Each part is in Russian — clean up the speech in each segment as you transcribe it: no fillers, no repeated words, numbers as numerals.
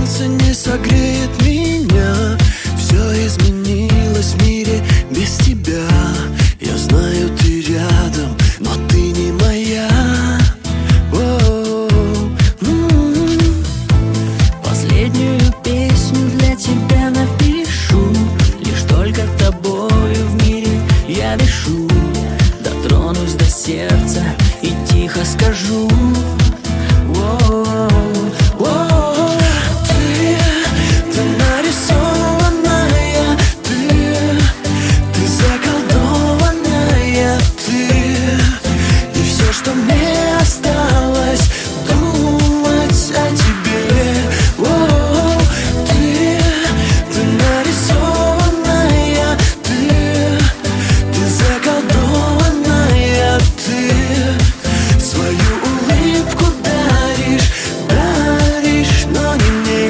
солнце не согреет меня. Все изменилось в мире без тебя. Я знаю, ты рядом, но ты не моя. Последнюю песню для тебя напишу. Лишь только тобою в мире я дышу. Дотронусь до сердца и тихо скажу: ты нарисованная, ты заколдованная, и все, что мне осталось, думать о тебе. Ты нарисованная, ты заколдованная, свою улыбку даришь, но не мне.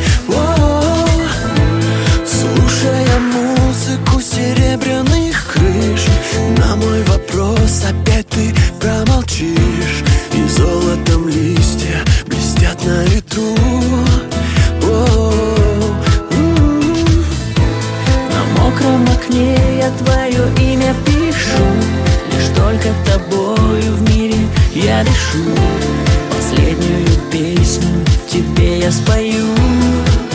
Слушая музыку серебряных крыш, на мой вопрос опять ты промолчишь. И золотом листья блестят на ветру. на мокром окне я твое имя пишу. Лишь только тобою в мире я дышу. Последнюю песню тебе я спою.